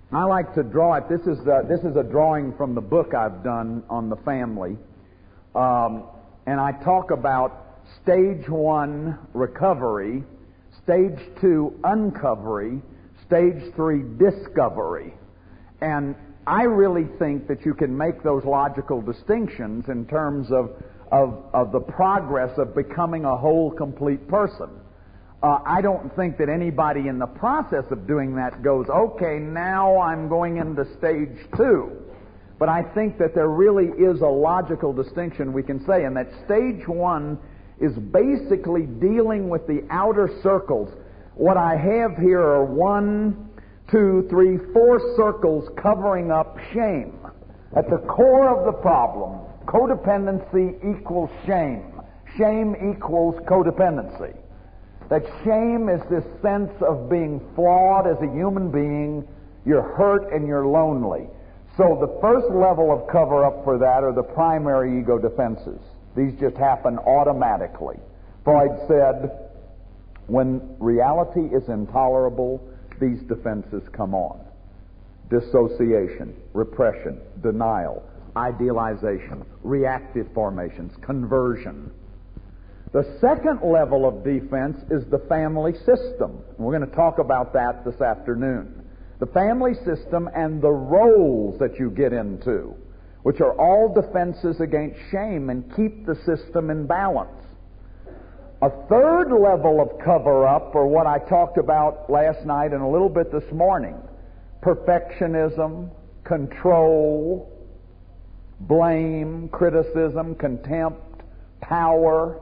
I like to draw it. This is a drawing from the book I've done on the family. And I talk about stage 1, recovery, stage 2, uncovery, stage 3, discovery. And I really think that you can make those logical distinctions in terms of the progress of becoming a whole, complete person. I don't think that anybody in the process of doing that goes, okay, now I'm going into stage 2. But I think that there really is a logical distinction we can say, and that stage 1 is basically dealing with the outer circles. What I have here are 1, 2, 3, 4 circles covering up shame. At the core of the problem, codependency equals shame. Shame equals codependency. That shame is this sense of being flawed as a human being. You're hurt and you're lonely. So the first level of cover-up for that are the primary ego defenses. These just happen automatically. Freud said, when reality is intolerable, these defenses come on. Dissociation, repression, denial, idealization, reactive formations, conversion. The second level of defense is the family system. We're going to talk about that this afternoon. The family system and the roles that you get into, which are all defenses against shame and keep the system in balance. A third level of cover-up, or what I talked about last night and a little bit this morning, perfectionism, control, blame, criticism, contempt, power.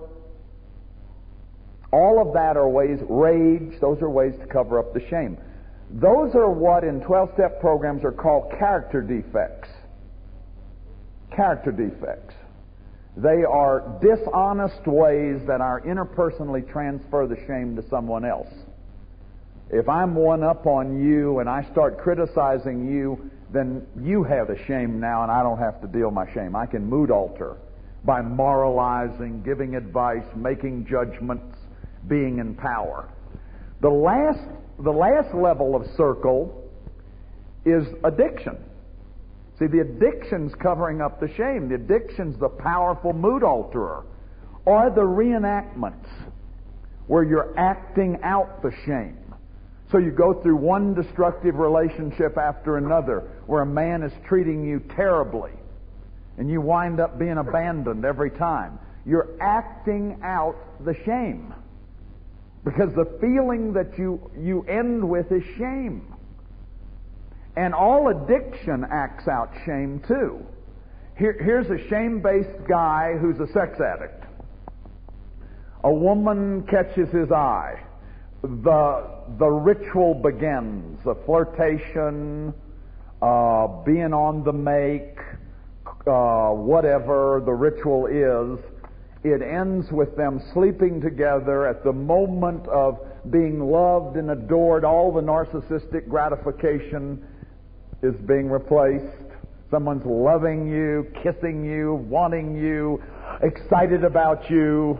All of that are ways, rage, those are ways to cover up the shame. Those are what in 12-step programs are called character defects. Character defects. They are dishonest ways that are interpersonally transfer the shame to someone else. If I'm one up on you and I start criticizing you, then you have the shame now and I don't have to deal with my shame. I can mood alter by moralizing, giving advice, making judgments, being in power. The last level of circle is addiction. See, the addiction's covering up the shame. The addiction's the powerful mood alterer. Or the reenactments, where you're acting out the shame. So you go through one destructive relationship after another, where a man is treating you terribly, and you wind up being abandoned every time. You're acting out the shame. Because the feeling that you end with is shame. And all addiction acts out shame too. Here's a shame-based guy who's a sex addict. A woman catches his eye. The ritual begins. The flirtation, being on the make, whatever the ritual is. It ends with them sleeping together. At the moment of being loved and adored, all the narcissistic gratification is being replaced. Someone's loving you, kissing you, wanting you, excited about you.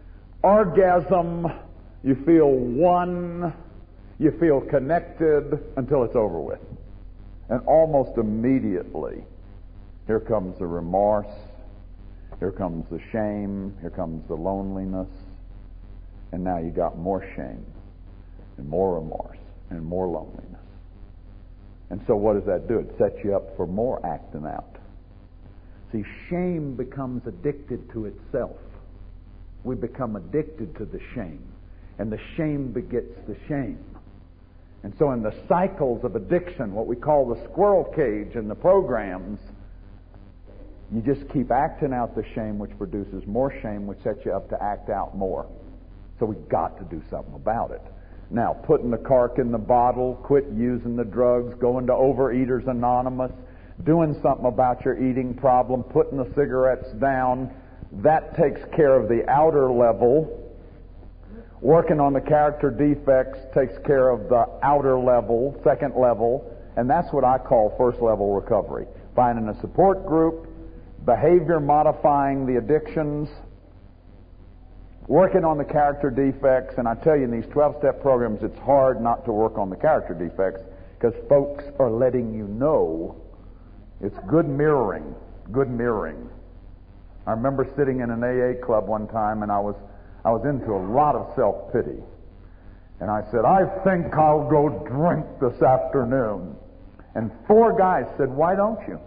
Orgasm, you feel one, you feel connected until it's over with. And almost immediately, here comes the remorse. Here comes the shame, here comes the loneliness, and now you got more shame, and more remorse, and more loneliness. And so what does that do? It sets you up for more acting out. See, shame becomes addicted to itself. We become addicted to the shame, and the shame begets the shame. And so in the cycles of addiction, what we call the squirrel cage in the programs, you just keep acting out the shame, which produces more shame, which sets you up to act out more. So we've got to do something about it. Now, putting the cork in the bottle, quit using the drugs, going to Overeaters Anonymous, doing something about your eating problem, putting the cigarettes down, that takes care of the outer level. Working on the character defects takes care of the outer level, second level, and that's what I call first level recovery. Finding a support group, behavior modifying the addictions, working on the character defects. And I tell you, in these 12-step programs, it's hard not to work on the character defects. because folks are letting you know. It's good mirroring. Good mirroring. I remember sitting in an AA club one time, and I was into a lot of self-pity. And I said, I think I'll go drink this afternoon. And 4 guys said, why don't you?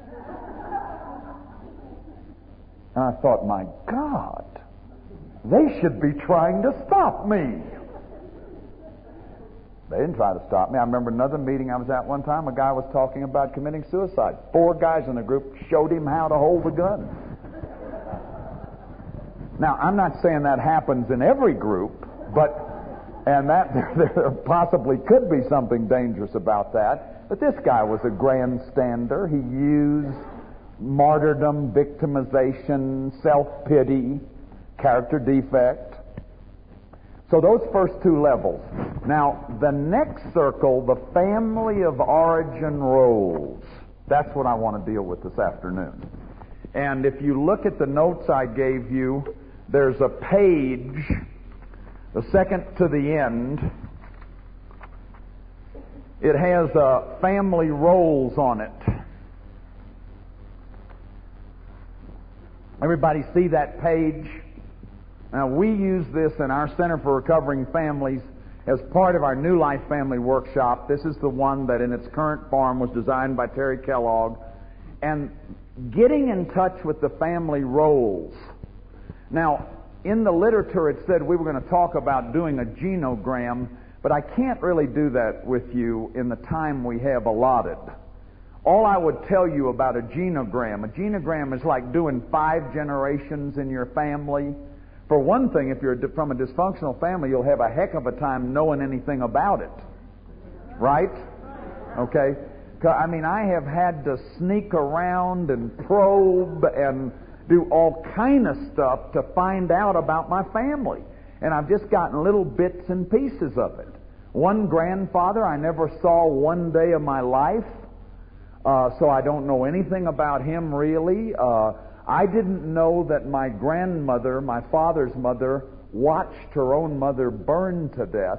And I thought, my God, they should be trying to stop me. They didn't try to stop me. I remember another meeting I was at one time, a guy was talking about committing suicide. 4 guys in the group showed him how to hold a gun. Now, I'm not saying that happens in every group, and that there possibly could be something dangerous about that. But this guy was a grandstander. He used martyrdom, victimization, self-pity, character defect. So those first 2 levels. Now, the next circle, the family of origin roles. That's what I want to deal with this afternoon. And if you look at the notes I gave you, there's a page, the second to the end. It has family roles on it. Everybody see that page? Now, we use this in our Center for Recovering Families as part of our New Life Family Workshop. This is the one that in its current form was designed by Terry Kellogg. And getting in touch with the family roles. Now, in the literature it said we were going to talk about doing a genogram, but I can't really do that with you in the time we have allotted. All I would tell you about a genogram is like doing 5 generations in your family. For one thing, if you're from a dysfunctional family, you'll have a heck of a time knowing anything about it. Right? Okay? I mean, I have had to sneak around and probe and do all kind of stuff to find out about my family. And I've just gotten little bits and pieces of it. One grandfather I never saw one day of my life, so I don't know anything about him really. I didn't know that my grandmother, my father's mother, watched her own mother burn to death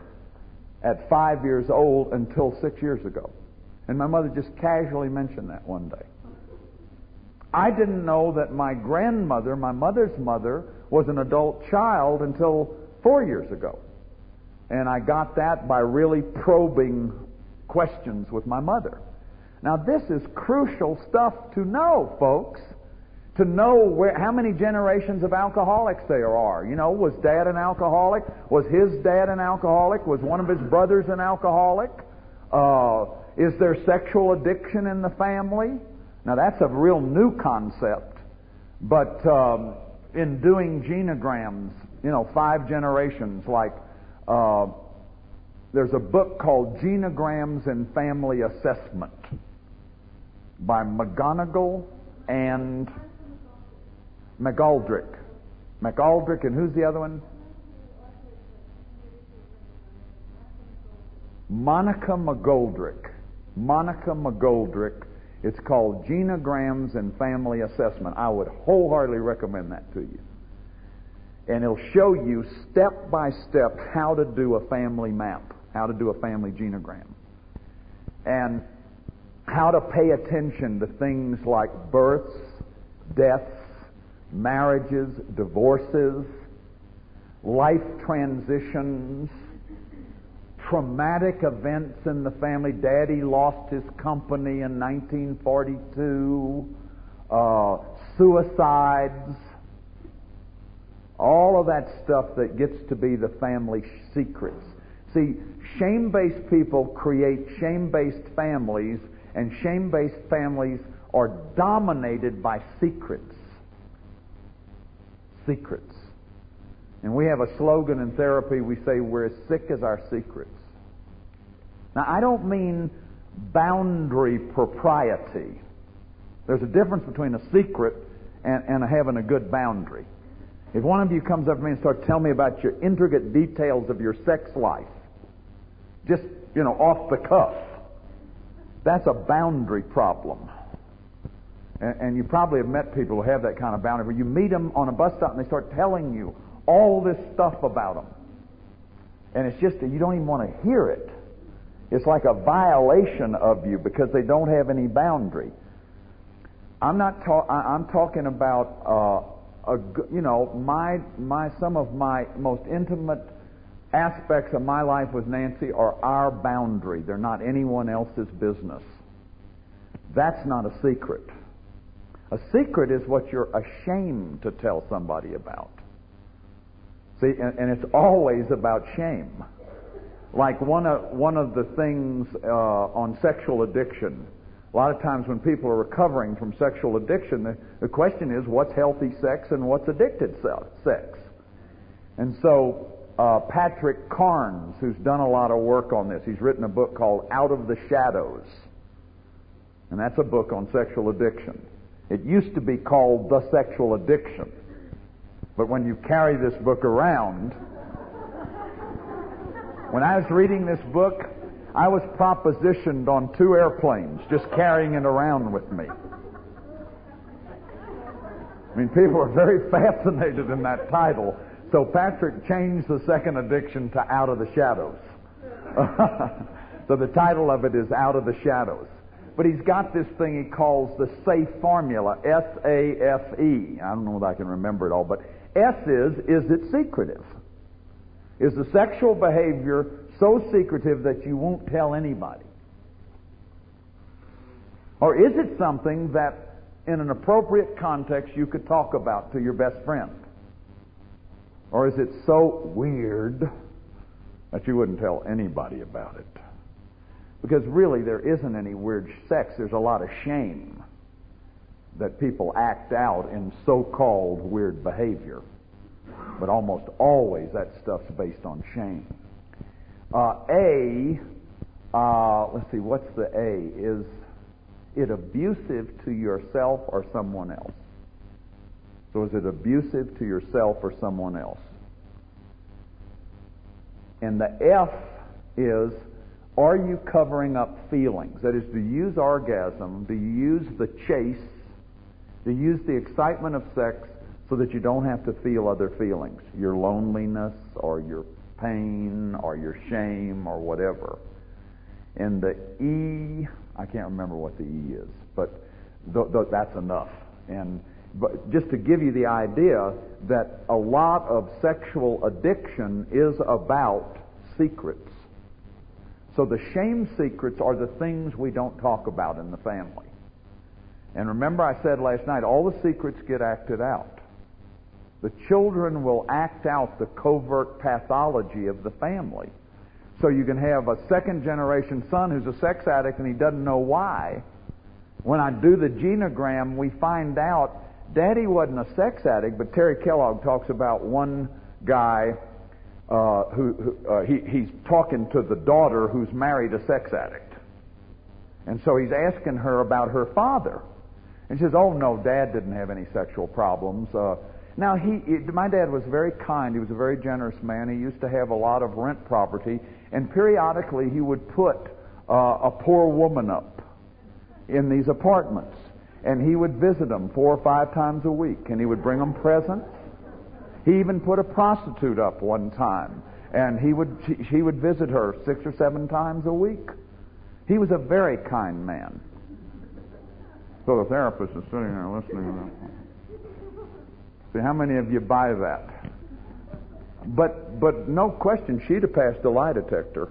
at 5 years old until 6 years ago. And my mother just casually mentioned that one day. I didn't know that my grandmother, my mother's mother, was an adult child until 4 years ago. And I got that by really probing questions with my mother. Now, this is crucial stuff to know, folks. To know how many generations of alcoholics there are. You know, was Dad an alcoholic? Was his dad an alcoholic? Was one of his brothers an alcoholic? Is there sexual addiction in the family? Now, that's a real new concept. But in doing genograms, 5 generations, like there's a book called Genograms and Family Assessment by McGonigal and McGoldrick. McGoldrick, and who's the other one? Monica McGoldrick. Monica McGoldrick. It's called Genograms and Family Assessment. I would wholeheartedly recommend that to you. And it'll show you step by step how to do a family map, how to do a family genogram, and how to pay attention to things like births, deaths, marriages, divorces, life transitions, traumatic events in the family. Daddy lost his company in 1942, suicides, all of that stuff that gets to be the family secrets. See, shame-based people create shame-based families, and shame-based families are dominated by secrets. Secrets. And we have a slogan in therapy. We say we're as sick as our secrets. Now, I don't mean boundary propriety. There's a difference between a secret and having a good boundary. If one of you comes up to me and starts telling me about your intricate details of your sex life, just, off the cuff, that's a boundary problem. And you probably have met people who have that kind of boundary, where you meet them on a bus stop and they start telling you all this stuff about them. And it's just that you don't even want to hear it. It's like a violation of you because they don't have any boundary. I'm talking about some of my most intimate aspects of my life with Nancy are our boundary. They're not anyone else's business. That's not a secret. A secret is what you're ashamed to tell somebody about. See, and it's always about shame. Like one of the things on sexual addiction. A lot of times when people are recovering from sexual addiction, the question is, what's healthy sex and what's addicted sex? And so Patrick Carnes, who's done a lot of work on this, he's written a book called Out of the Shadows. And that's a book on sexual addiction. It used to be called The Sexual Addiction. But when you carry this book around, when I was reading this book, I was propositioned on 2 airplanes just carrying it around with me. I mean, people are very fascinated in that title. So Patrick changed the second addiction to Out of the Shadows. So the title of it is Out of the Shadows. But he's got this thing he calls the SAFE formula, S-A-F-E. I don't know if I can remember it all, but S is it secretive? Is the sexual behavior so secretive that you won't tell anybody? Or is it something that in an appropriate context you could talk about to your best friend? Or is it so weird that you wouldn't tell anybody about it? Because really there isn't any weird sex. There's a lot of shame that people act out in so-called weird behavior. But almost always that stuff's based on shame. Let's see, what's the A? Is it abusive to yourself or someone else? So is it abusive to yourself or someone else? And the F is, are you covering up feelings? That is, do you use orgasm, do you use the chase, do you use the excitement of sex so that you don't have to feel other feelings? Your loneliness or your pain or your shame or whatever. And the E, I can't remember what the E is, but that's enough. But just to give you the idea that a lot of sexual addiction is about secrets. So the shame secrets are the things we don't talk about in the family. And remember I said last night, all the secrets get acted out. The children will act out the covert pathology of the family. So you can have a second-generation son who's a sex addict and he doesn't know why. When I do the genogram, we find out Daddy wasn't a sex addict, but Terry Kellogg talks about one guy he's talking to the daughter who's married a sex addict. And so he's asking her about her father. And she says, oh no, Dad didn't have any sexual problems. Now, my dad was very kind. He was a very generous man. He used to have a lot of rent property, and periodically he would put a poor woman up in these apartments, and he would visit them 4 or 5 times a week, and he would bring them presents. He even put a prostitute up one time, and he would visit her 6 or 7 times a week. He was a very kind man. So the therapist is sitting there listening to that. See, how many of you buy that? But no question, she'd have passed a lie detector.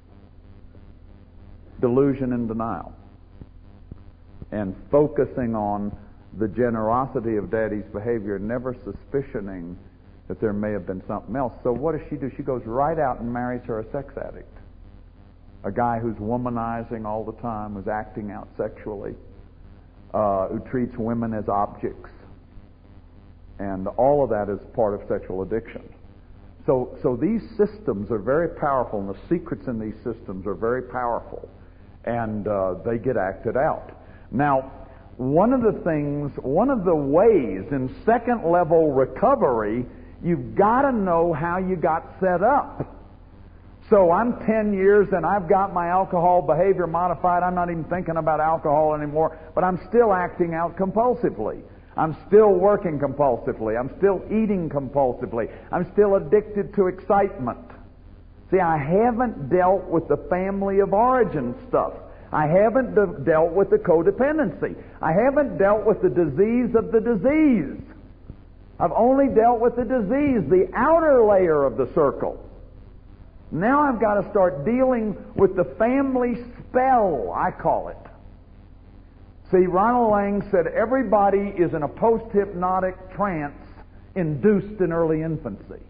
Delusion and denial. And focusing on the generosity of Daddy's behavior, never suspicioning that there may have been something else. So what does she do? She goes right out and marries her a sex addict. A guy who's womanizing all the time, who's acting out sexually, who treats women as objects. And all of that is part of sexual addiction. So these systems are very powerful, and the secrets in these systems are very powerful, and they get acted out. Now, one of the ways in second level recovery, you've got to know how you got set up. So I'm 10 years and I've got my alcohol behavior modified. I'm not even thinking about alcohol anymore, but I'm still acting out compulsively. I'm still working compulsively. I'm still eating compulsively. I'm still addicted to excitement. See, I haven't dealt with the family of origin stuff. I haven't dealt with the codependency. I haven't dealt with the disease of the disease. I've only dealt with the disease, the outer layer of the circle. Now I've got to start dealing with the family spell, I call it. See, Ronald Lang said everybody is in a post-hypnotic trance induced in early infancy.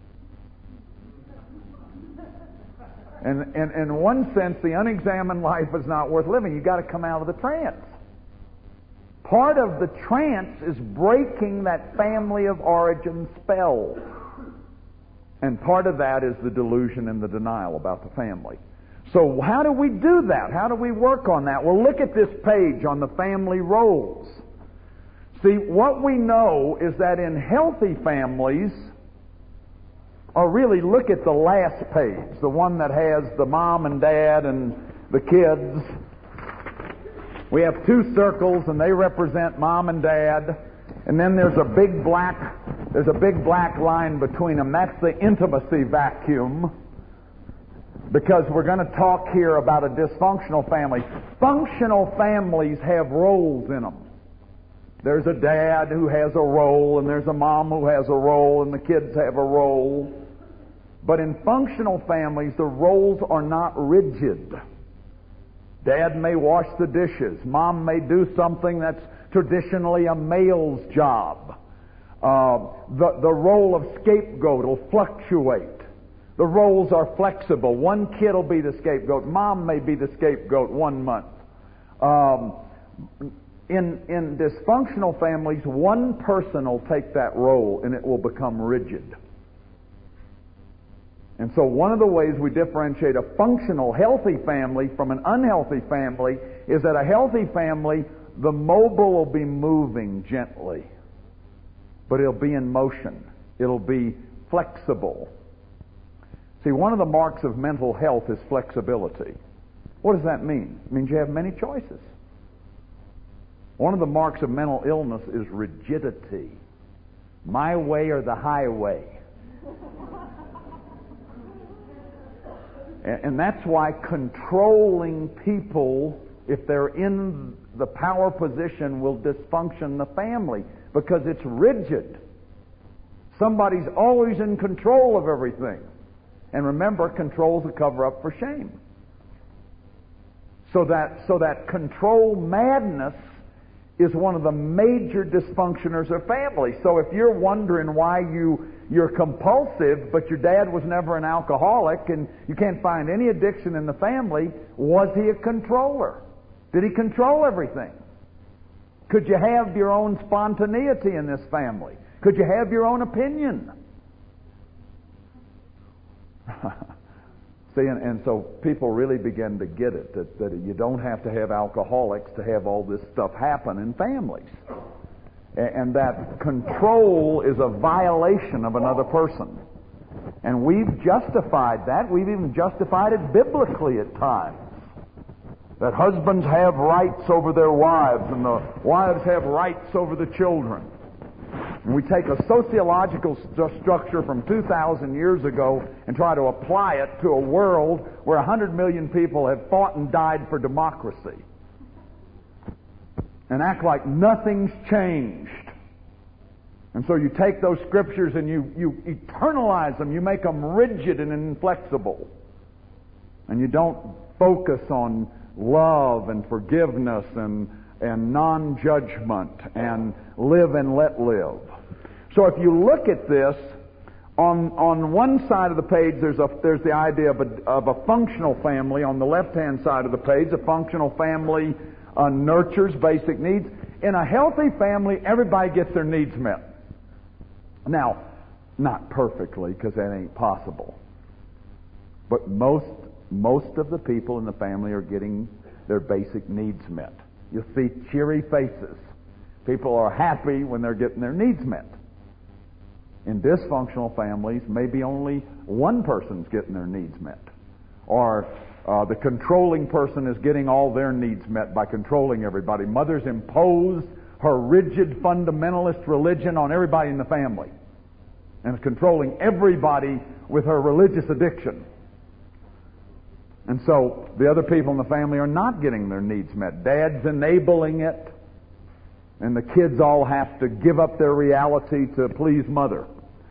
And in one sense, the unexamined life is not worth living. You've got to come out of the trance. Part of the trance is breaking that family of origin spell. And part of that is the delusion and the denial about the family. So how do we do that? How do we work on that? Well, look at this page on the family roles. See, what we know is that in healthy families, or really look at the last page, the one that has the mom and dad and the kids. We have two circles and they represent mom and dad. And then there's a big black line between them. That's the intimacy vacuum. Because we're going to talk here about a dysfunctional family. Functional families have roles in them. There's a dad who has a role, and there's a mom who has a role, and the kids have a role. But in functional families, the roles are not rigid. Dad may wash the dishes. Mom may do something that's traditionally a male's job. The role of scapegoat will fluctuate. The roles are flexible. One kid will be the scapegoat. Mom may be the scapegoat 1 month. In dysfunctional families, one person will take that role and it will become rigid. And so one of the ways we differentiate a functional, healthy family from an unhealthy family is that a healthy family, the mobile will be moving gently, but it'll be in motion. It'll be flexible. See, one of the marks of mental health is flexibility. What does that mean? It means you have many choices. One of the marks of mental illness is rigidity. My way or the highway. And that's why controlling people, if they're in the power position, will dysfunction the family, because it's rigid. Somebody's always in control of everything. And remember, control's a cover-up for shame. So that control madness is one of the major dysfunctioners of family. So if you're wondering why you're compulsive, but your dad was never an alcoholic, and you can't find any addiction in the family, was he a controller? Did he control everything? Could you have your own spontaneity in this family? Could you have your own opinion? See, and so people really begin to get it, that you don't have to have alcoholics to have all this stuff happen in families. And that control is a violation of another person. And we've justified that. We've even justified it biblically at times. That husbands have rights over their wives, and the wives have rights over the children. And we take a sociological structure from 2,000 years ago and try to apply it to a world where 100 million people have fought and died for democracy. And act like nothing's changed. And so you take those scriptures and you eternalize them. You make them rigid and inflexible. And you don't focus on love and forgiveness and non-judgment and live and let live. So if you look at this, on one side of the page there's the idea of a functional family. On the left-hand side of the page, a functional family nurtures basic needs. In a healthy family, everybody gets their needs met. Now, not perfectly, because that ain't possible. But most of the people in the family are getting their basic needs met. You'll see cheery faces. People are happy when they're getting their needs met. In dysfunctional families, maybe only one person's getting their needs met. Or the controlling person is getting all their needs met by controlling everybody. Mother's imposed her rigid fundamentalist religion on everybody in the family and is controlling everybody with her religious addiction. And so the other people in the family are not getting their needs met. Dad's enabling it, and the kids all have to give up their reality to please mother.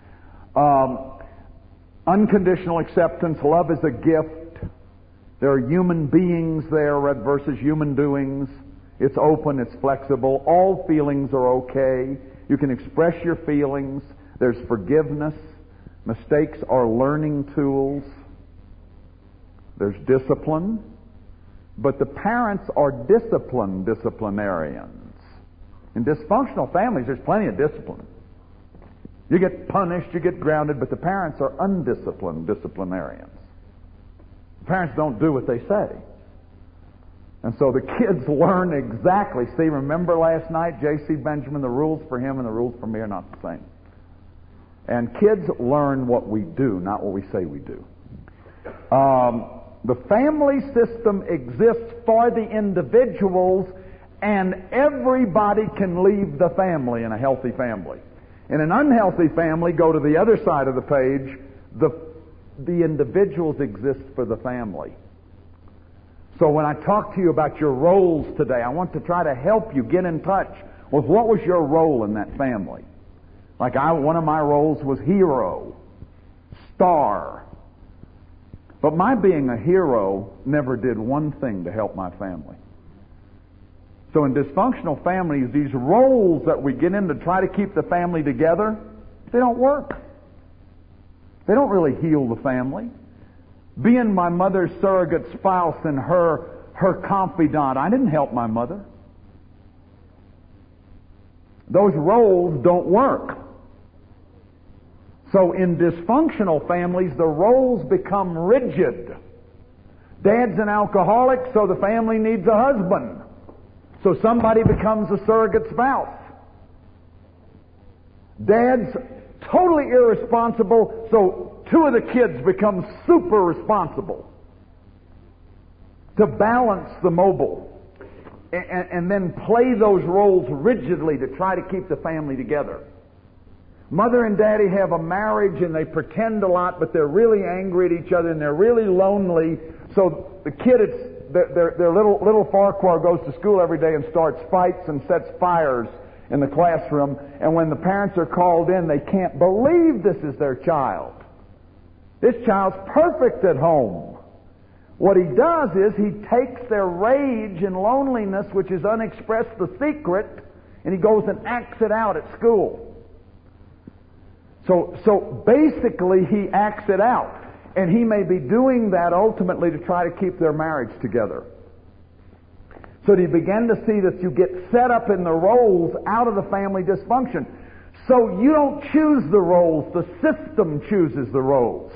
Unconditional acceptance. Love is a gift. There are human beings there versus human doings. It's open, it's flexible. All feelings are okay. You can express your feelings. There's forgiveness. Mistakes are learning tools. There's discipline. But the parents are disciplinarians. In dysfunctional families, there's plenty of discipline. You get punished, you get grounded, but the parents are undisciplined disciplinarians. The parents don't do what they say. And so the kids learn exactly. See, remember last night, J.C. Benjamin, the rules for him and the rules for me are not the same. And kids learn what we do, not what we say we do. The family system exists for the individuals, and everybody can leave the family in a healthy family. In an unhealthy family, go to the other side of the page, the individuals exist for the family. So when I talk to you about your roles today, I want to try to help you get in touch with what was your role in that family. Like one of my roles was hero, star. But my being a hero never did one thing to help my family. So in dysfunctional families, these roles that we get in to try to keep the family together, they don't work. They don't really heal the family. Being my mother's surrogate spouse and her confidant, I didn't help my mother. Those roles don't work. So in dysfunctional families, the roles become rigid. Dad's an alcoholic, so the family needs a husband. So somebody becomes a surrogate spouse. Dad's totally irresponsible, so two of the kids become super responsible to balance the mobile and then play those roles rigidly to try to keep the family together. Mother and daddy have a marriage and they pretend a lot, but they're really angry at each other and they're really lonely. So the kid, their little Farquhar goes to school every day and starts fights and sets fires in the classroom. And when the parents are called in, they can't believe this is their child. This child's perfect at home. What he does is he takes their rage and loneliness, which is unexpressed, the secret, and he goes and acts it out at school. So basically he acts it out. And he may be doing that ultimately to try to keep their marriage together. So you begin to see that you get set up in the roles out of the family dysfunction. So you don't choose the roles, the system chooses the roles.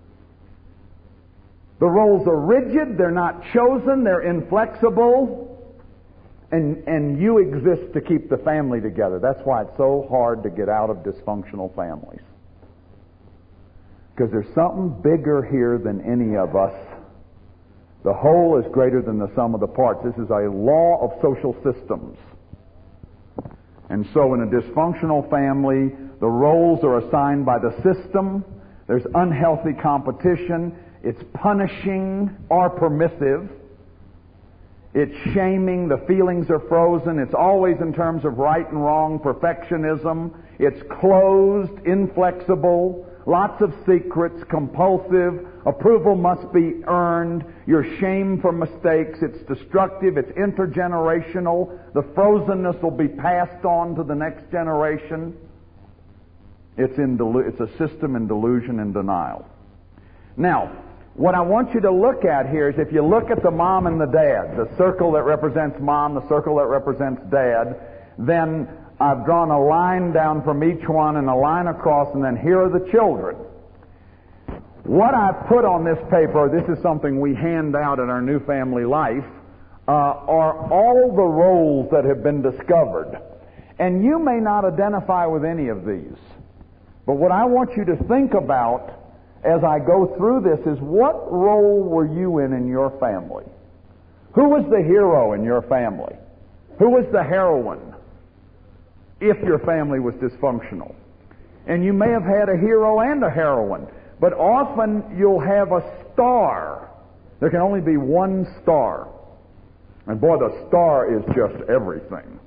The roles are rigid, they're not chosen, they're inflexible, and you exist to keep the family together. That's why it's so hard to get out of dysfunctional families. Because there's something bigger here than any of us. The whole is greater than the sum of the parts. This is a law of social systems. And so in a dysfunctional family, the roles are assigned by the system. There's unhealthy competition. It's punishing or permissive. It's shaming. The feelings are frozen. It's always in terms of right and wrong, perfectionism. It's closed, inflexible. Lots of secrets, compulsive, approval must be earned, you're shamed for mistakes, it's destructive, it's intergenerational, the frozenness will be passed on to the next generation. It's a system in delusion and denial. Now, what I want you to look at here is if you look at the mom and the dad, the circle that represents mom, the circle that represents dad, then I've drawn a line down from each one and a line across, and then here are the children. What I've put on this paper, this is something we hand out in our New Family Life, are all the roles that have been discovered. And you may not identify with any of these. But what I want you to think about as I go through this is, what role were you in your family? Who was the hero in your family? Who was the heroine? If your family was dysfunctional. And you may have had a hero and a heroine, but often you'll have a star There can only be one star. And boy, the star is just everything.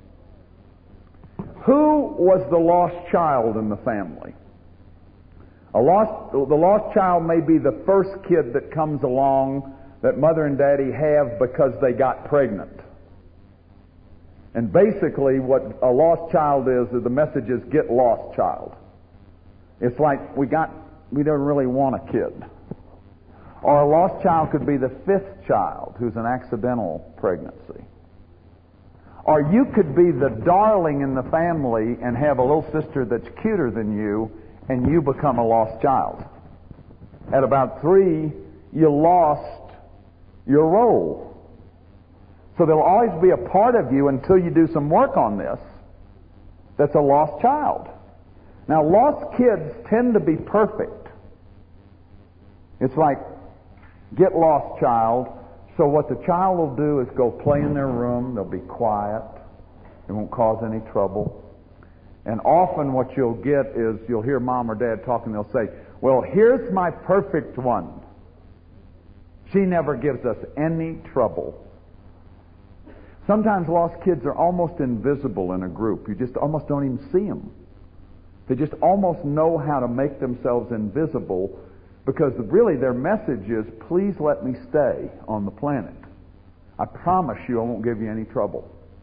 Who was the lost child in the family? The lost child may be the first kid that comes along that mother and daddy have because they got pregnant. And basically what a lost child is the message is, get lost, child. It's like we don't really want a kid. Or a lost child could be the fifth child who's an accidental pregnancy. Or you could be the darling in the family and have a little sister that's cuter than you, and you become a lost child. At about 3, you lost your role. So there'll always be a part of you until you do some work on this that's a lost child. Now, lost kids tend to be perfect. It's like, get lost, child. So what the child will do is go play in their room. They'll be quiet. They won't cause any trouble. And often what you'll get is you'll hear mom or dad talking. They'll say, well, here's my perfect one. She never gives us any trouble. Sometimes lost kids are almost invisible in a group. You just almost don't even see them. They just almost know how to make themselves invisible, because really their message is, please let me stay on the planet. I promise you I won't give you any trouble.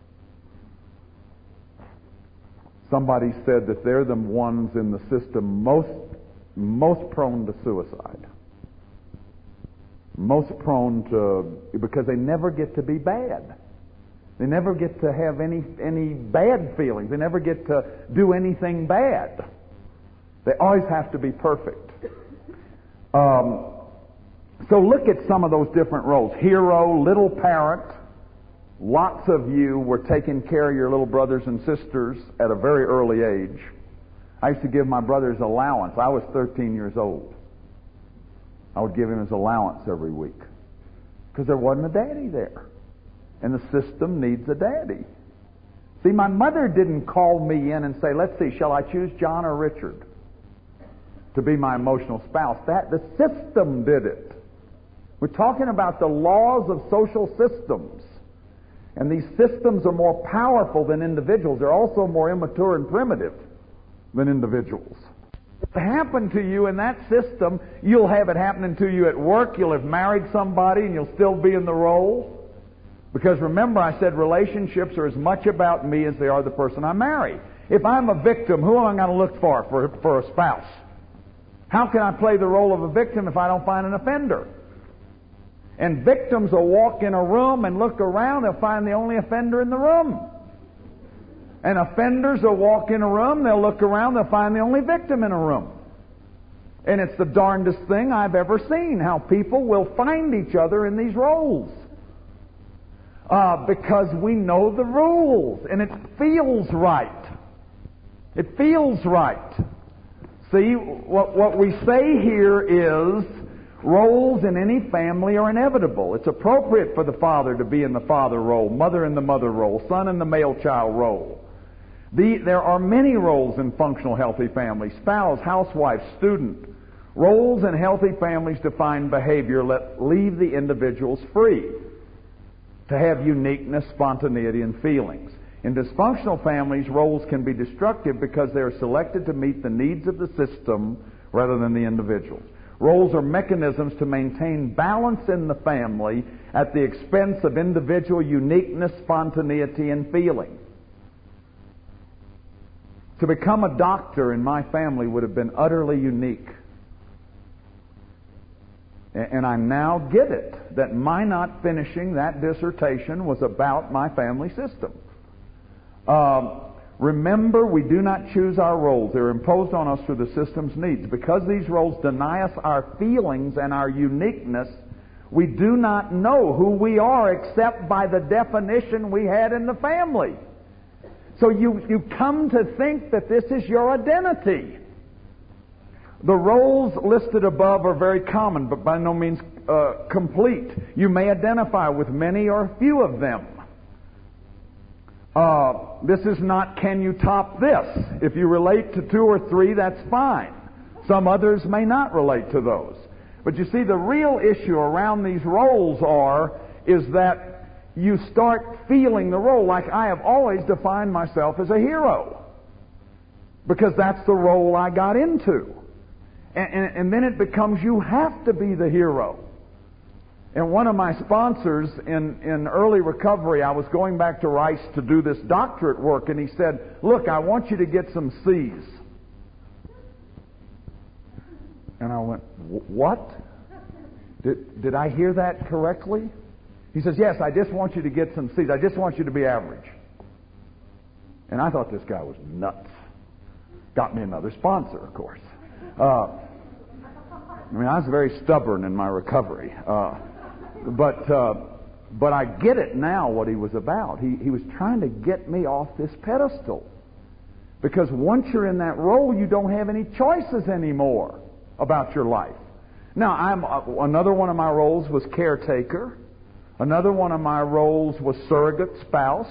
Somebody said that they're the ones in the system most prone to suicide. Most prone to, because they never get to be bad. They never get to have any bad feelings. They never get to do anything bad. They always have to be perfect. So look at some of those different roles. Hero, little parent. Lots of you were taking care of your little brothers and sisters at a very early age. I used to give my brothers allowance. I was 13 years old. I would give him his allowance every week because there wasn't a daddy there. And the system needs a daddy. See, my mother didn't call me in and say, let's see, shall I choose John or Richard to be my emotional spouse? The system did it. We're talking about the laws of social systems. And these systems are more powerful than individuals. They're also more immature and primitive than individuals. What happened to you in that system, you'll have it happening to you at work. You'll have married somebody and you'll still be in the role. Because remember, I said relationships are as much about me as they are the person I marry. If I'm a victim, who am I going to look for a spouse? How can I play the role of a victim if I don't find an offender? And victims will walk in a room and look around, they'll find the only offender in the room. And offenders will walk in a room, they'll look around, they'll find the only victim in a room. And it's the darndest thing I've ever seen, how people will find each other in these roles. Because we know the rules, and it feels right. It feels right. See, what we say here is roles in any family are inevitable. It's appropriate for the father to be in the father role, mother in the mother role, son in the male child role. There are many roles in functional healthy families: spouse, housewife, student. Roles in healthy families define behavior, leave the individuals free to have uniqueness, spontaneity, and feelings. In dysfunctional families, roles can be destructive because they are selected to meet the needs of the system rather than the individuals. Roles are mechanisms to maintain balance in the family at the expense of individual uniqueness, spontaneity, and feeling. To become a doctor in my family would have been utterly unique. And I now get it, that my not finishing that dissertation was about my family system. Remember, we do not choose our roles. They're imposed on us through the system's needs. Because these roles deny us our feelings and our uniqueness, we do not know who we are except by the definition we had in the family. So you come to think that this is your identity. The roles listed above are very common, but by no means complete. You may identify with many or few of them. This is not, can you top this? If you relate to 2 or 3, that's fine. Some others may not relate to those. But you see, the real issue around these roles is that you start feeling the role. Like I have always defined myself as a hero, because that's the role I got into. And then it becomes you have to be the hero. And one of my sponsors in early recovery, I was going back to Rice to do this doctorate work, and he said, "Look, I want you to get some C's." And I went, "What? Did I hear that correctly?" He says, "Yes, I just want you to get some C's. I just want you to be average." And I thought this guy was nuts. Got me another sponsor, of course. I was very stubborn in my recovery. But I get it now what he was about. He was trying to get me off this pedestal. Because once you're in that role, you don't have any choices anymore about your life. Now, another one of my roles was caretaker. Another one of my roles was surrogate spouse.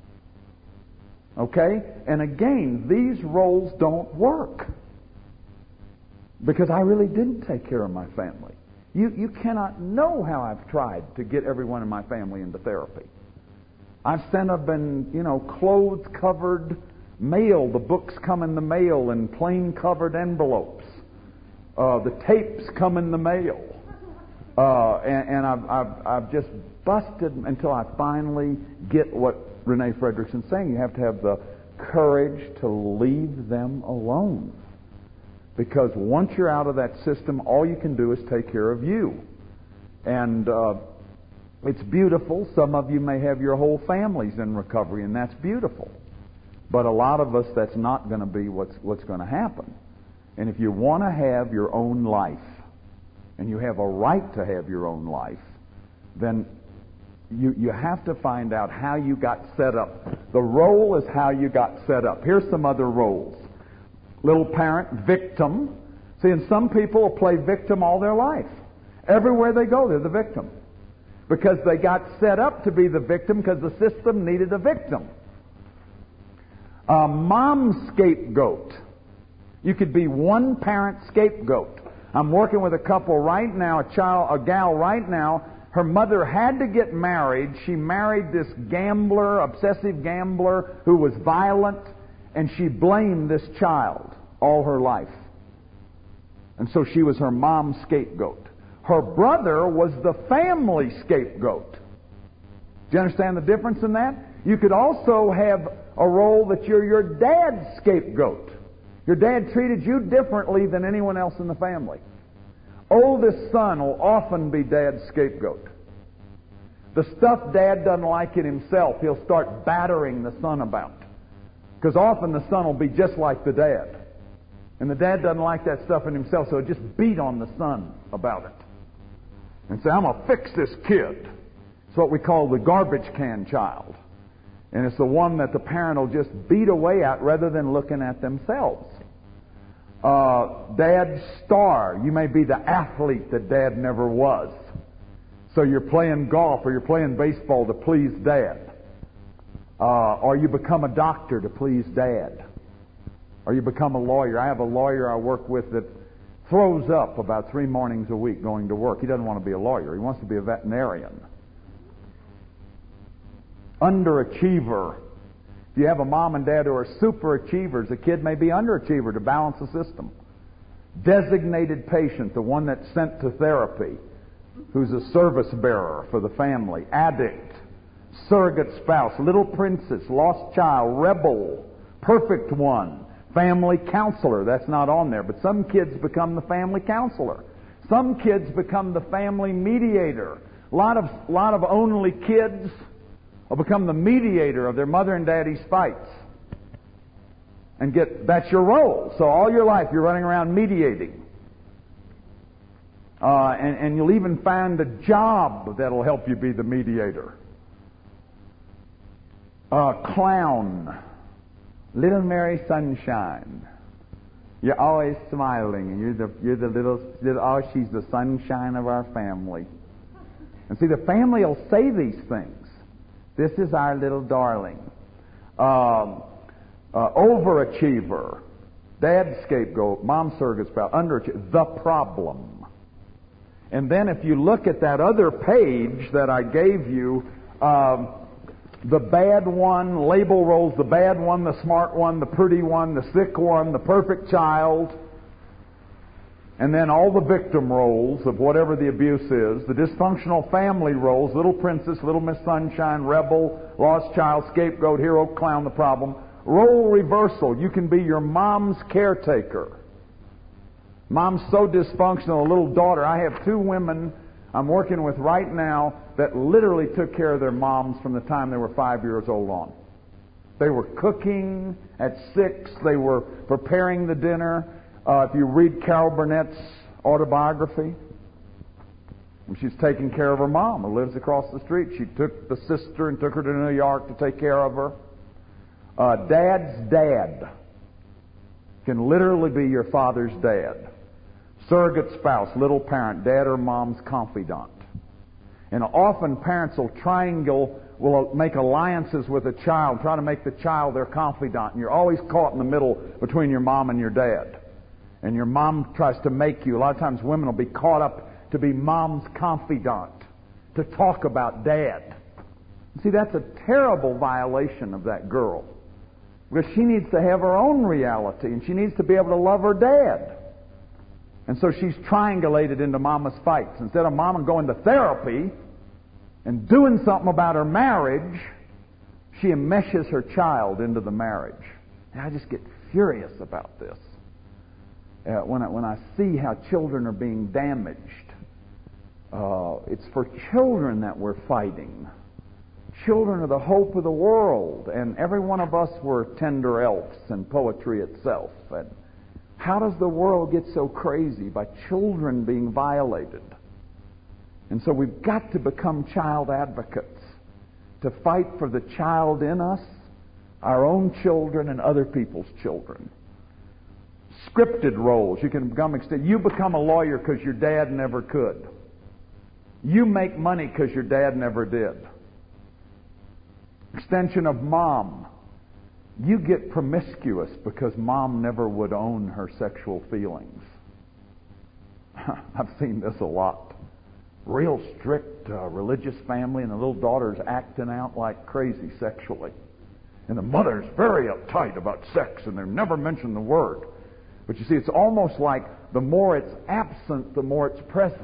Okay? And again, these roles don't work. Because I really didn't take care of my family. You cannot know how I've tried to get everyone in my family into therapy. I've been, clothes covered mail. The books come in the mail in plain covered envelopes. The tapes come in the mail. And I've just busted until I finally get what Renee Frederickson's saying. You have to have the courage to leave them alone. Because once you're out of that system, all you can do is take care of you. And it's beautiful. Some of you may have your whole families in recovery, and that's beautiful. But a lot of us, that's not going to be what's going to happen. And if you want to have your own life, and you have a right to have your own life, then you have to find out how you got set up. The role is how you got set up. Here's some other roles. Little parent, victim. See, and some people will play victim all their life. Everywhere they go, they're the victim. Because they got set up to be the victim because the system needed a victim. Mom scapegoat. You could be one parent scapegoat. I'm working with a couple right now, a gal right now. Her mother had to get married. She married this gambler, obsessive gambler, who was violent. And she blamed this child all her life. And so she was her mom's scapegoat. Her brother was the family scapegoat. Do you understand the difference in that? You could also have a role that you're your dad's scapegoat. Your dad treated you differently than anyone else in the family. Oldest son will often be dad's scapegoat. The stuff dad doesn't like in himself, he'll start battering the son about. Because often the son will be just like the dad. And the dad doesn't like that stuff in himself, so he'll just beat on the son about it. And say, "I'm going to fix this kid." It's what we call the garbage can child. And it's the one that the parent will just beat away at rather than looking at themselves. Dad's star. You may be the athlete that dad never was. So you're playing golf or you're playing baseball to please dad. Or you become a doctor to please dad. Or you become a lawyer. I have a lawyer I work with that throws up about 3 mornings a week going to work. He doesn't want to be a lawyer. He wants to be a veterinarian. Underachiever. If you have a mom and dad who are super achievers, a kid may be underachiever to balance the system. Designated patient, the one that's sent to therapy, who's a service bearer for the family. Addict. Surrogate spouse, little princess, lost child, rebel, perfect one, family counselor. That's not on there, but some kids become the family counselor. Some kids become the family mediator. A lot of only kids will become the mediator of their mother and daddy's fights. And that's your role. So all your life you're running around mediating. And you'll even find a job that'll help you be the mediator. Clown, little Mary Sunshine. You're always smiling, and you're the little she's the sunshine of our family. And see, the family will say these things. This is our little darling. Overachiever, dad's scapegoat, mom's surrogate spouse, underachiever, the problem. And then if you look at that other page that I gave you, the bad one, label roles, the bad one, the smart one, the pretty one, the sick one, the perfect child, and then all the victim roles of whatever the abuse is, the dysfunctional family roles, little princess, little Miss Sunshine, rebel, lost child, scapegoat, hero, clown, the problem. Role reversal. You can be your mom's caretaker. Mom's so dysfunctional, a little daughter. I have 2 women I'm working with right now that literally took care of their moms from the time they were 5 years old on. They were cooking at 6. They were preparing the dinner. If you read Carol Burnett's autobiography, she's taking care of her mom who lives across the street. She took the sister and took her to New York to take care of her. Dad's dad can literally be your father's dad. Surrogate spouse, little parent, dad or mom's confidant. And often parents will make alliances with a child, try to make the child their confidant. And you're always caught in the middle between your mom and your dad. And your mom tries to make you. A lot of times women will be caught up to be mom's confidant, to talk about dad. See, that's a terrible violation of that girl. Because she needs to have her own reality, and she needs to be able to love her dad. And so she's triangulated into mama's fights. Instead of mama going to therapy and doing something about her marriage, she enmeshes her child into the marriage. And I just get furious about this. When I see how children are being damaged, it's for children that we're fighting. Children are the hope of the world, and every one of us were tender elves in poetry itself. And how does the world get so crazy by children being violated? And so we've got to become child advocates to fight for the child in us, our own children, and other people's children. Scripted roles. You can become You become a lawyer because your dad never could. You make money because your dad never did. Extension of mom. You get promiscuous because mom never would own her sexual feelings. I've seen this a lot. Real strict religious family, and the little daughter's acting out like crazy sexually. And the mother's very uptight about sex, and they never mention the word. But you see, it's almost like the more it's absent, the more it's present.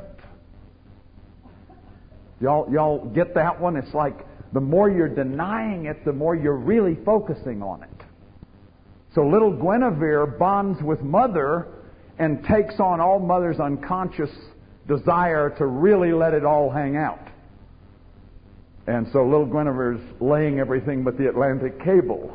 Y'all get that one? It's like the more you're denying it, the more you're really focusing on it. So little Guinevere bonds with mother and takes on all mother's unconscious desire to really let it all hang out. And so little Guinevere's laying everything but the Atlantic cable.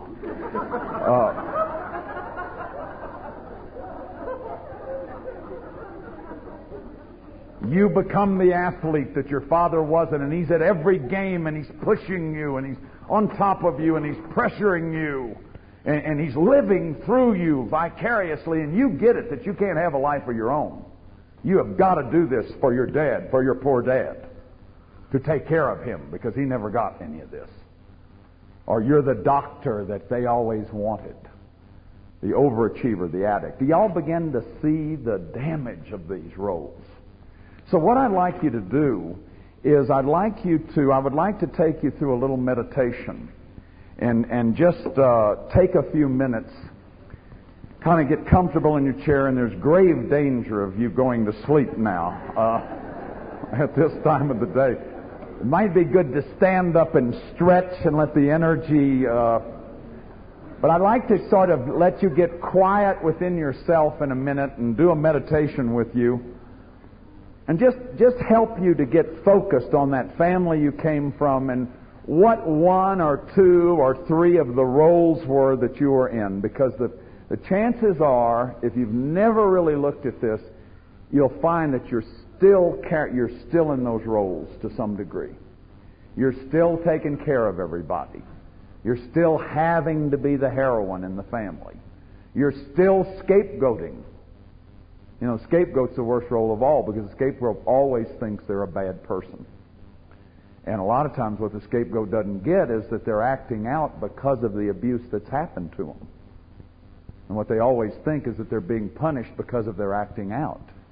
You become the athlete that your father wasn't, and he's at every game, and he's pushing you, and he's on top of you, and he's pressuring you, and he's living through you vicariously, and you get it that you can't have a life of your own. You have got to do this for your dad, for your poor dad, to take care of him, because he never got any of this. Or you're the doctor that they always wanted, the overachiever, the addict. Do y'all begin to see the damage of these roles? So what I'd like you to do is I would like to take you through a little meditation and just take a few minutes, kind of get comfortable in your chair, and there's grave danger of you going to sleep now at this time of the day. It might be good to stand up and stretch and let the energy... but I'd like to sort of let you get quiet within yourself in a minute and do a meditation with you. And just help you to get focused on that family you came from and what 1 or 2 or 3 of the roles were that you were in. Because the chances are, if you've never really looked at this, you'll find that you're still in those roles to some degree. You're still taking care of everybody. You're still having to be the heroine in the family. You're still scapegoating. You know, scapegoat's the worst role of all, because the scapegoat always thinks they're a bad person. And a lot of times what the scapegoat doesn't get is that they're acting out because of the abuse that's happened to them. And what they always think is that they're being punished because of their acting out.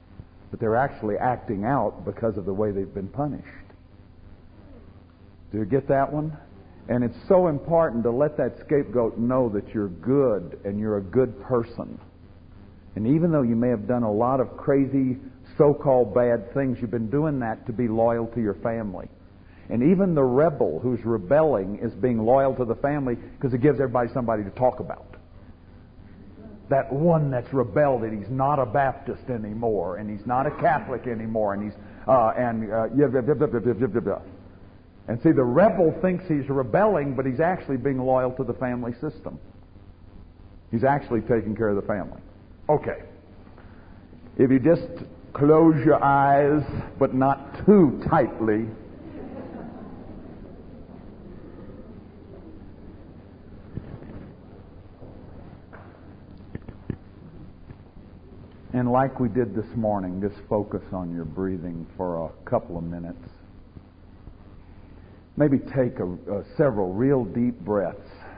but they're actually acting out because of the way they've been punished. Do you get that one? And it's so important to let that scapegoat know that you're good and you're a good person. And even though you may have done a lot of crazy, so-called bad things, you've been doing that to be loyal to your family. And even the rebel who's rebelling is being loyal to the family because it gives everybody somebody to talk about. That one that's rebelled, and he's not a Baptist anymore, and he's not a Catholic anymore, and he's and see, the rebel thinks he's rebelling, but he's actually being loyal to the family system. He's actually taking care of the family. Okay. If you just close your eyes, but not too tightly. And like we did this morning, just focus on your breathing for a couple of minutes. Maybe take several real deep breaths.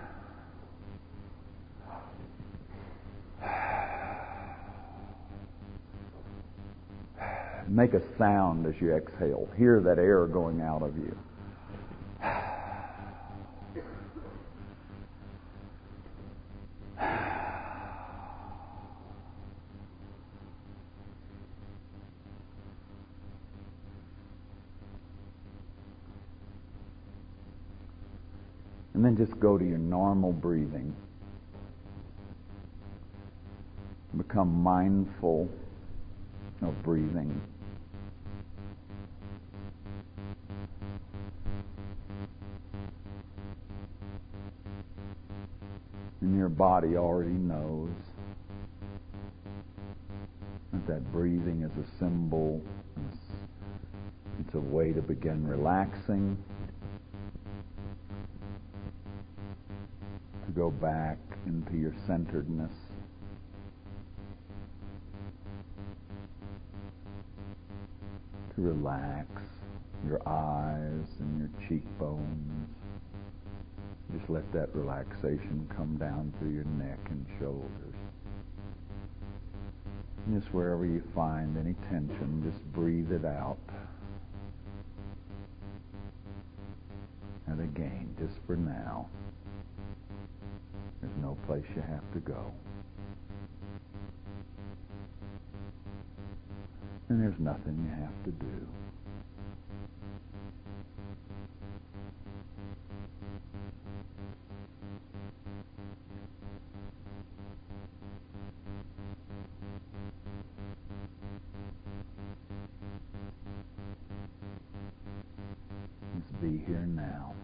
Make a sound as you exhale. Hear that air going out of you. And then just go to your normal breathing. Become mindful of breathing. And your body already knows that breathing is a symbol. It's a way to begin relaxing. To go back into your centeredness. To relax your eyes and your cheekbones. Just let that relaxation come down through your neck and shoulders. And just wherever you find any tension, just breathe it out. And again, just for now, there's no place you have to go. And there's nothing you have to do. Just be here now.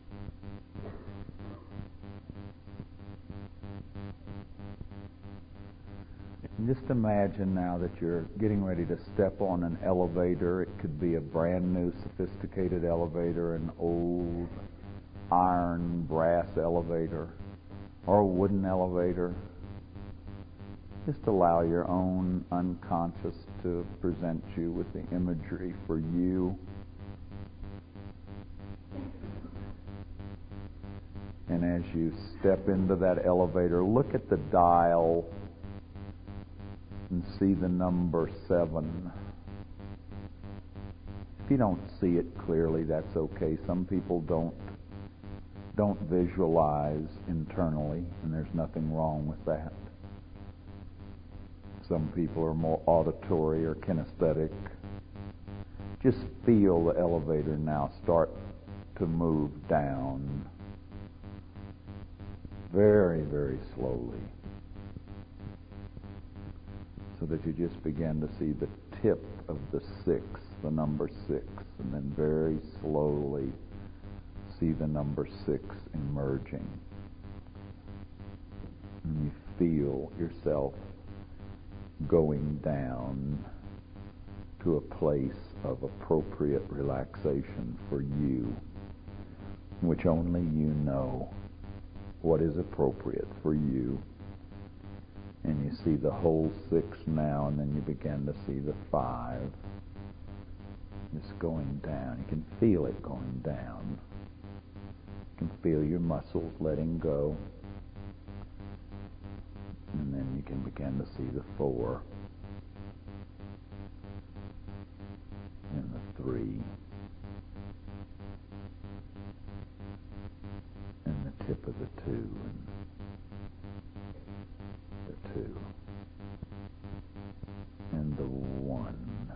And just imagine now that you're getting ready to step on an elevator. It could be a brand new sophisticated elevator, an old iron brass elevator, or a wooden elevator. Just allow your own unconscious to present you with the imagery for you. And as you step into that elevator, look at the dial and see the number 7. If you don't see it clearly, that's okay. Some people don't visualize internally, and there's nothing wrong with that. Some people are more auditory or kinesthetic. Just feel the elevator now start to move down very, very slowly, so that you just begin to see the tip of the 6, the number 6, and then very slowly see the number 6 emerging. And you feel yourself going down to a place of appropriate relaxation for you, which only you know what is appropriate for you. And you see the whole 6 now, and then you begin to see the 5 just going down. You can feel it going down. You can feel your muscles letting go. And then you can begin to see the 4. 3, and the tip of the 2, and the 2, and the 1,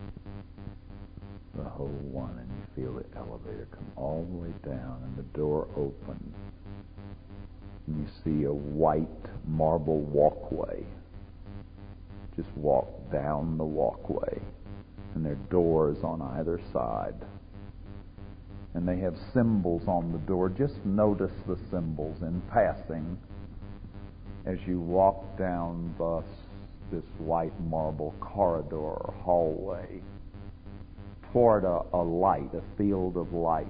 the whole 1, and you feel the elevator come all the way down, and the door opens, and you see a white marble walkway. Just walk down the walkway, and there are doors on either side, and they have symbols on the door. Just notice the symbols in passing as you walk down this white marble corridor or hallway toward a light, a field of light.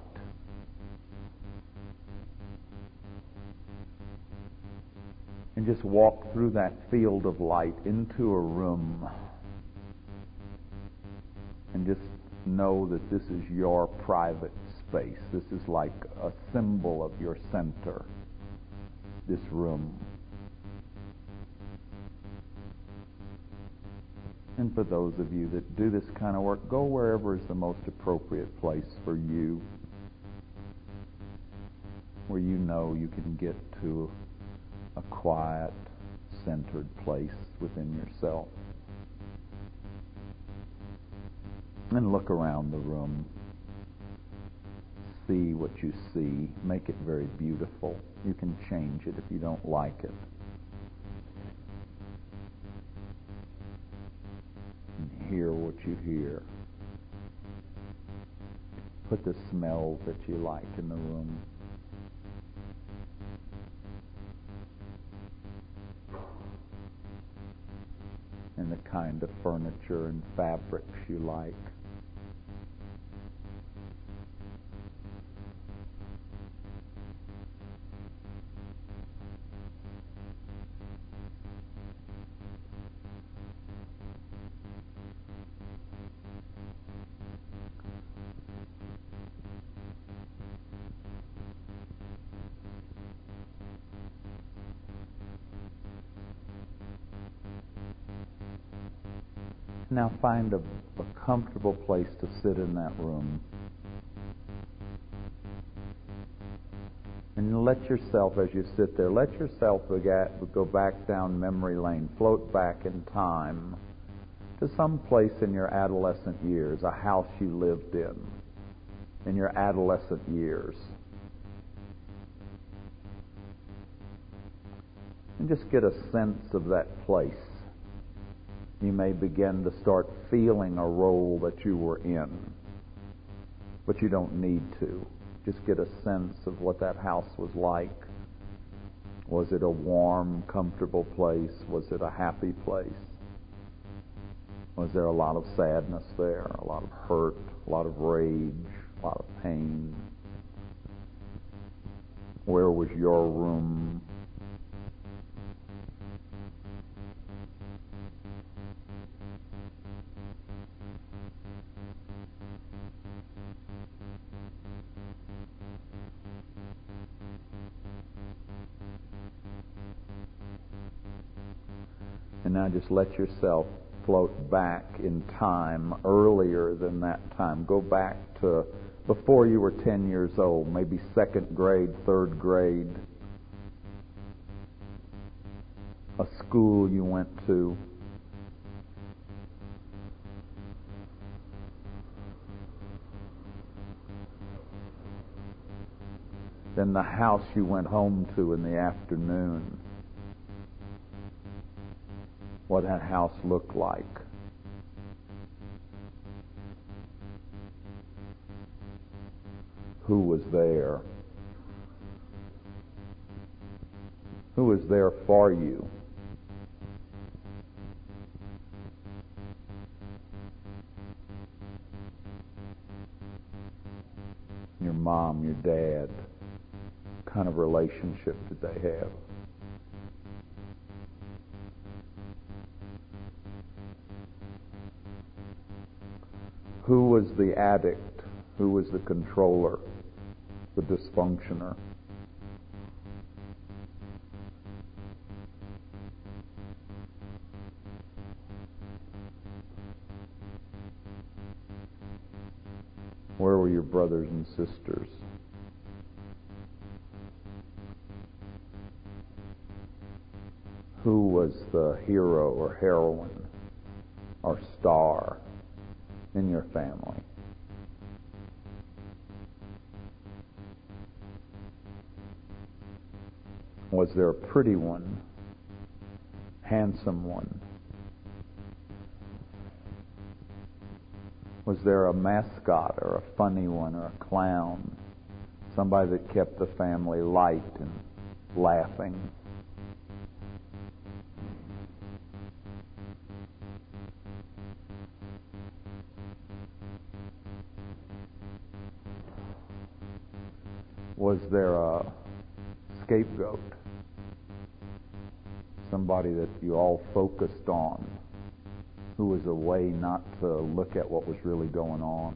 And just walk through that field of light into a room, and just know that this is your private space. This is like a symbol of your center, this room. And for those of you that do this kind of work, go wherever is the most appropriate place for you, where you know you can get to a quiet, centered place within yourself. And look around the room. See what you see. Make it very beautiful. You can change it if you don't like it. And hear what you hear. Put the smells that you like in the room. And the kind of furniture and fabrics you like. Now find a comfortable place to sit in that room. And let yourself, as you sit there, let yourself go back down memory lane, float back in time to some place in your adolescent years, a house you lived in your adolescent years. And just get a sense of that place. You may begin to start feeling a role that you were in, but you don't need to. Just get a sense of what that house was like. Was it a warm, comfortable place? Was it a happy place? Was there a lot of sadness there, a lot of hurt, a lot of rage, a lot of pain? Where was your room? And now just let yourself float back in time earlier than that time. Go back to before you were 10 years old, maybe second grade, third grade, a school you went to. Then the house you went home to in the afternoon. What that house looked like. Who was there? Who was there for you? Your mom, your dad. What kind of relationship did they have? Who was the addict? Who was the controller? The dysfunctioner? Where were your brothers and sisters? Who was the hero or heroine or star in your family? Was there a pretty one, handsome one? Was there a mascot or a funny one or a clown? Somebody that kept the family light and laughing? Was there a scapegoat? Somebody that you all focused on, who was a way not to look at what was really going on?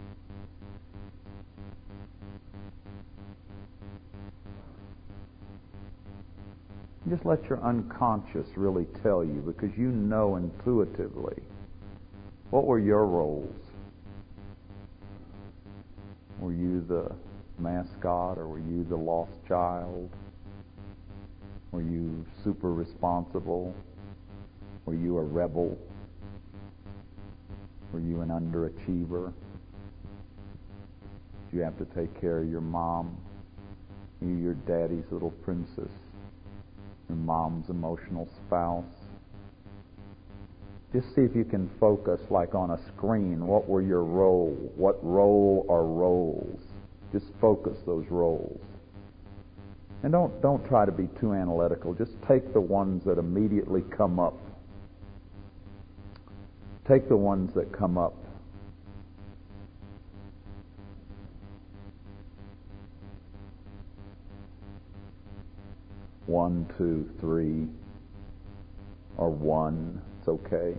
Just let your unconscious really tell you, because you know intuitively. What were your roles? Were you the mascot, or were you the lost child? Were you super responsible? Were you a rebel? Were you an underachiever? Did you have to take care of your mom? Were you your daddy's little princess? Your mom's emotional spouse? Just see if you can focus like on a screen. What were your role? What role or roles? Just focus those roles. And don't try to be too analytical. Just take the ones that immediately come up. Take the ones that come up. One, two, three, or one. It's okay.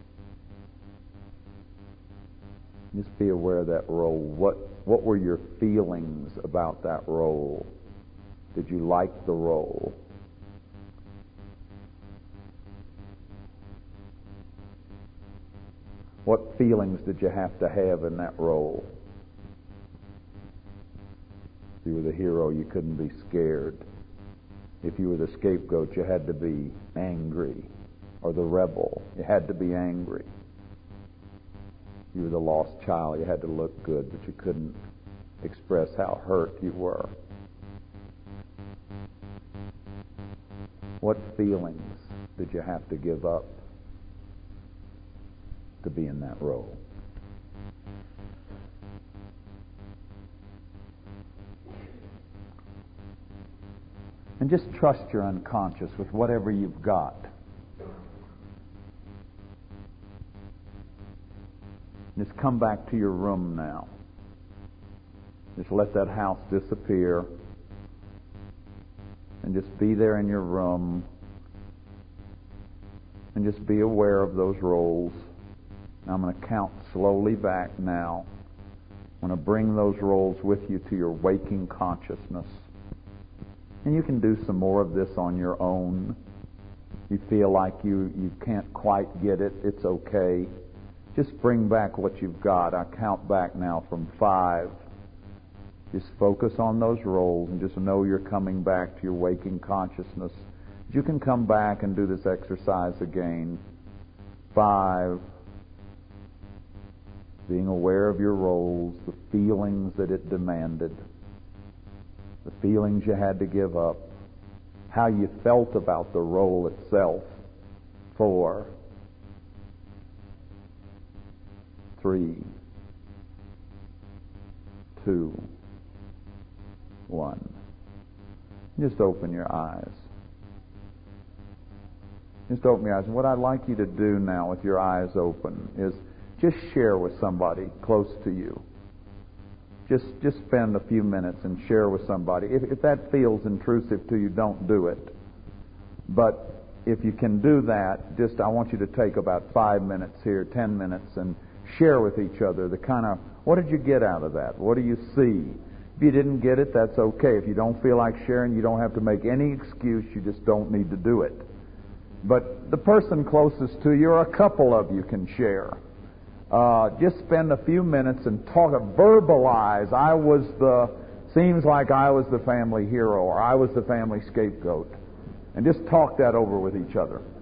Just be aware of that role. What were your feelings about that role? Did you like the role? What feelings did you have to have in that role? If you were the hero, you couldn't be scared. If you were the scapegoat, you had to be angry. Or the rebel, you had to be angry. If you were the lost child, you had to look good, but you couldn't express how hurt you were. What feelings did you have to give up to be in that role? And just trust your unconscious with whatever you've got. Just come back to your room now. Just let that house disappear. And just be there in your room. And just be aware of those roles. Now I'm going to count slowly back now. I'm going to bring those roles with you to your waking consciousness. And you can do some more of this on your own. You feel like you can't quite get it, it's okay. Just bring back what you've got. I count back now from 5. Just focus on those roles and just know you're coming back to your waking consciousness. You can come back and do this exercise again. 5. Being aware of your roles, the feelings that it demanded, the feelings you had to give up, how you felt about the role itself. 4. 3, 2, 1. Just open your eyes. Just open your eyes. And what I'd like you to do now with your eyes open is just share with somebody close to you. Just spend a few minutes and share with somebody. If that feels intrusive to you, don't do it. But if you can do that, I want you to take about 5 minutes here, 10 minutes, and share with each other the kind of, what did you get out of that? What do you see? If you didn't get it, that's okay. If you don't feel like sharing, you don't have to make any excuse. You just don't need to do it. But the person closest to you, or a couple of you, can share. just spend a few minutes and verbalize. Seems like I was the family hero, or I was the family scapegoat. And just talk that over with each other.